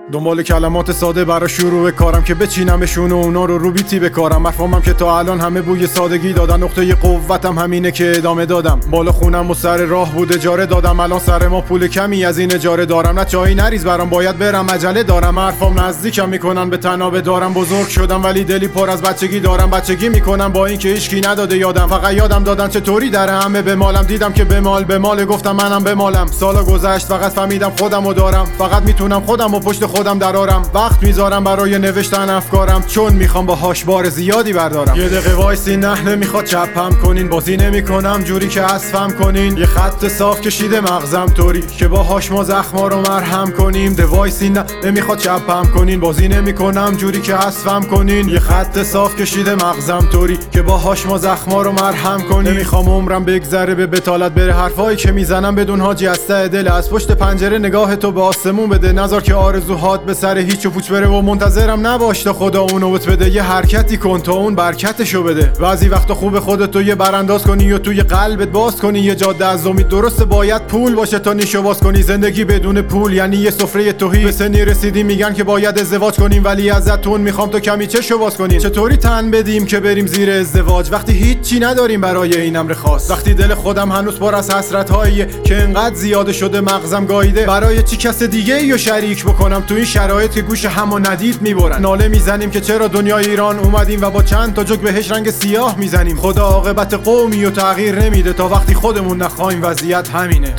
دنبال کلمات ساده برای شروع کارم که بچینمشون و اونا رو بیتی بکارم. مفهومم که تا الان همه بوی سادگی دادن، نقطه قوتم همینه که ادامه دادم. بالا خونم و سر راه بود اجاره دادم، الان سر ما پول کمی از این اجاره دارم. نه چایی نریز برام باید برم عجله دارم، حرفام نزدیکم میکنن به تنابه دارم. بزرگ شدم ولی دلی پر از بچگی دارم، بچگی میکنم با این که هیچکی نداده یادم. فقط یادم دادن چطوری در همه بمالم، دیدم که بمال گفتم منم بمالم. سالا گذشت فقط فهمیدم خودمو دارم، فقط میتونم خودمو پشت خودم درارم. وقت میذارم برای نوشتن افکارم، چون میخوام باهاش بار زیادی بردارم. یه دقیقه وایسی نه نمیخواد چپم کنین، بازی نمیکنم جوری که اسفم کنین. یه خط صاف کشیده مغزم طوری که باهاش ما زخما رو مرهم کنیم. وایسی نه نمیخواد چپم کنین، بازی نمیکنم جوری که اسفم کنین. یه خط صاف کشیده مغزم طوری که باهاش ما زخما رو مرهم کنیم. نمیخوام عمرم بگذره به بتالت بره، حرفایی که میزنم بدون حاجی از ته دل. از پشت پنجره نگاه تو به آسمون بده، نذار که آرزوهات به سر هیچ و پوچ بره. و منتظرم نباش تا خدا اونو بت بده، یه حرکتی کن تا اون برکتشو بده. بعضی وقتا خوب خودتو یه برانداز کنی یا توی قلبت باز کنی یه جاده از امید. درسته باید پول باشه تا نیشو باز کنی، زندگی بدون پول یعنی یه سفره توهی. به سنی رسیدی میگن که باید ازدواج کنیم، ولی ازتون میخوام تو کمی چشو باز کنیم. چطوری تن بدیم که بریم زیر ازدواج وقتی هیچی نداریم برای این امر خاص؟ وقتی دل خودم هنوز پر از حسرت‌هاییه که انقدر زیاده شده مغزم گاییده. برای چی کس دیگه ایو شریک بکنم تو این شرایط که گوش همو ندید میبرن؟ ناله میزنیم که چرا دنیای ایران اومدیم و با چند تا جوک بهش رنگ سیاه میزنیم. خدا عاقبت قومی و تغییر نمیده تا وقتی خودمون نخوایم وضعیت همینه.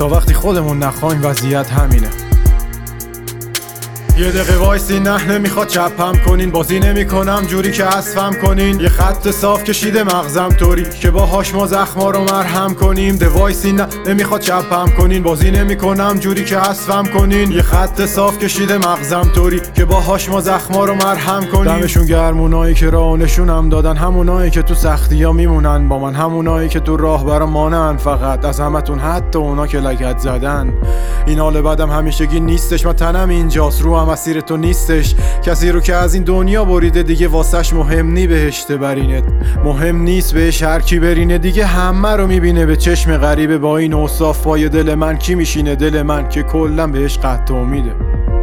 یه دقیقه وایسی نه نمیخواد چپم کنین، بازی نمیکنم جوری که اسفم کنین. یه خط صاف کشیده مغزم طوری که باهاش ما زخما رو مرهم کنیم. وایسی نه نمیخواد چپم کنین، بازی نمیکنم جوری که اسفم کنین. یه خط صاف کشیده مغزم طوری که باهاش ما زخما رو مرهم کنیم. دمشون گرم اونایی که راه نشونم دادن، همونایی که تو سختی‌ها میمونن با من، همونایی که تو راه برام مانن. فقط از همتون حتی اونا که لگد زدن. این حال بعدم همیشگی نیستش، من تنم اینجاست رو مسیر تو نیستش. کسی رو که از این دنیا بریده دیگه واسش مهم نی بهشت برینت، مهم نیست بهش هر کی برینه. دیگه همه رو میبینه به چشم غریبه، با این اوصاف پای دل من کی میشینه؟ دل من که کلا بهش قطع امیده.